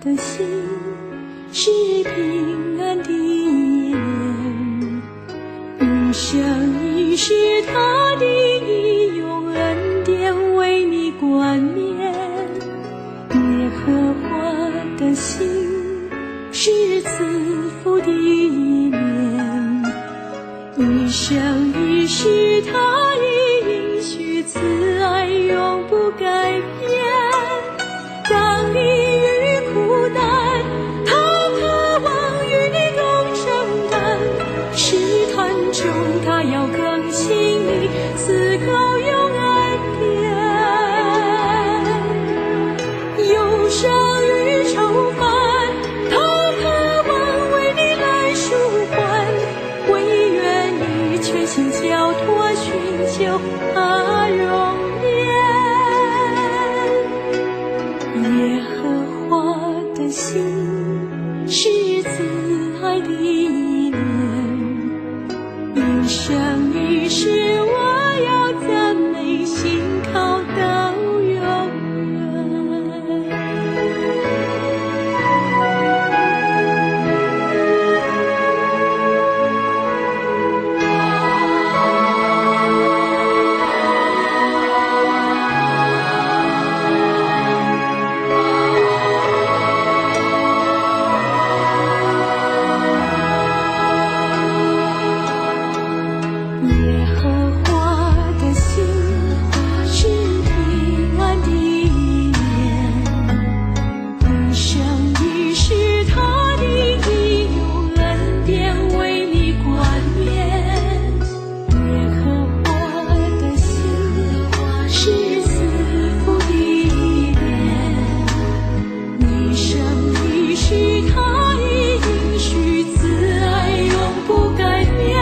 的心是平安的年，一生一世他的义用恩典为你冠冕。耶和华的心是赐福的年，一生一世他的应许慈爱永不改变。当你遇苦难，他渴望与你共承担，试探中他要更新你，赐高用恩典。忧伤与愁烦，他渴望为你来舒缓，唯愿你全心交托，寻求他容颜。耶和华的心是慈爱的年，一生一世我要赞美，信靠到永远。耶和华的心是平安的年，一生一世他的义用恩典为你冠冕。耶和华的心是赐福的年，一生一世他的应许慈爱永不改变。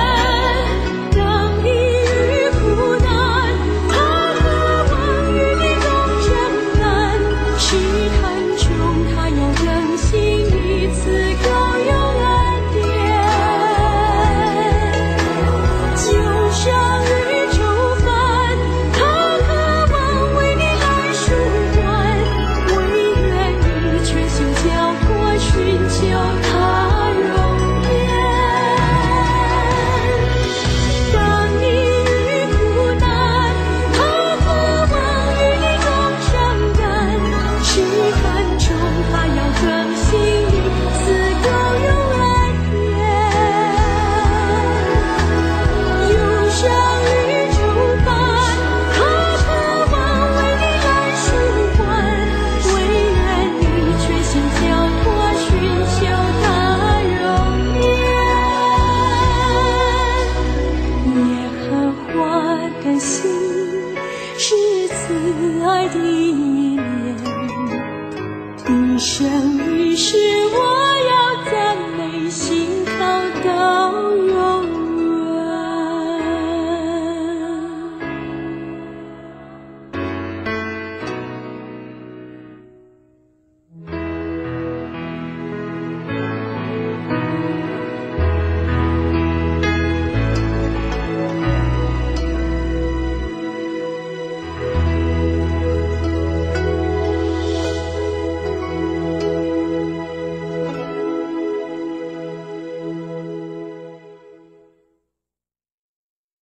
心是慈爱的年，一生一世我要赞美信靠